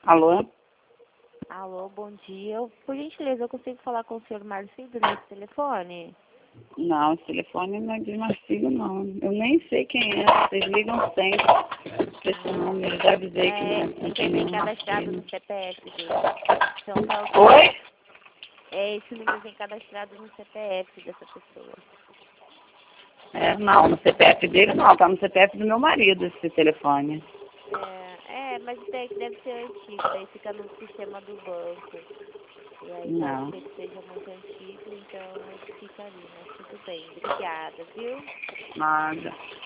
Alô? Alô, bom dia. Por gentileza, eu consigo falar com o senhor Marcílio nesse telefone? Não, esse telefone não é de Marcílio, não. Eu nem sei quem é. Vocês ligam sempre pra esse número. Eu já avisei que não é É quem tem é cadastrado Marcílio. no CPF dele. Então, tá, Oi? esse número tem cadastrado no CPF dessa pessoa. Não, no CPF dele não. Tá no CPF do meu marido esse telefone. Mas deve ser antigo, daí fica no sistema do banco. E aí pode Não. ser que seja muito antigo, então fica ali, mas tudo bem. Obrigada, viu? Nada.